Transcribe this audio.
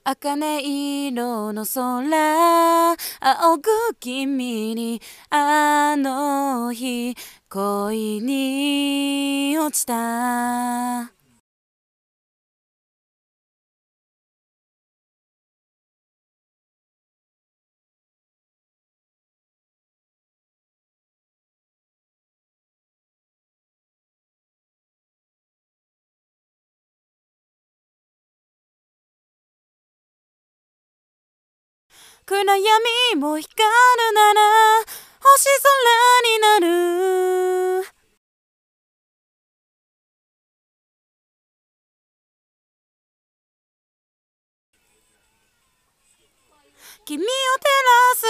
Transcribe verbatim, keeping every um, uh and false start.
茜色の空、仰ぐ君にあの日恋に落ちた。暗闇も光るなら星空になる。君を照らす